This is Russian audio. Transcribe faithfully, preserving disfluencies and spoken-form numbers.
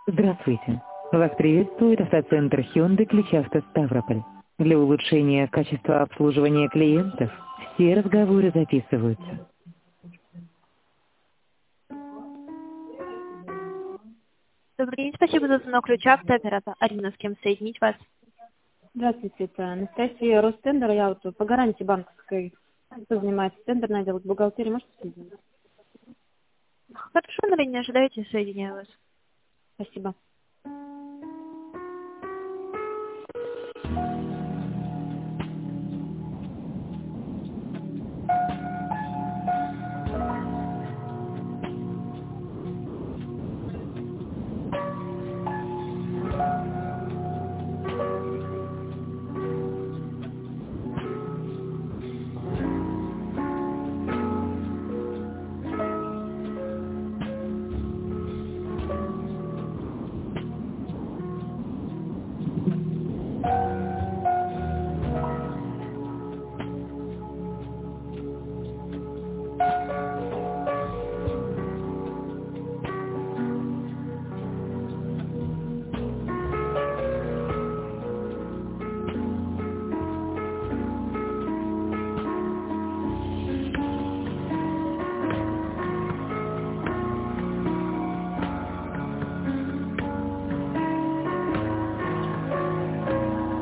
Здравствуйте. Вас приветствует автоцентр Hyundai Ключавто Ставрополь. Для улучшения качества обслуживания клиентов все разговоры записываются. Добрый день, спасибо за звонок ключа, автооператор Арина, с кем соединить вас? Здравствуйте, это Анастасия Ростендер. Я вот по гарантии банковской, кто занимается тендерный отдел бухгалтерии, можете соединить? Хорошо, на линии ожидаете, соединяю вас. Спасибо.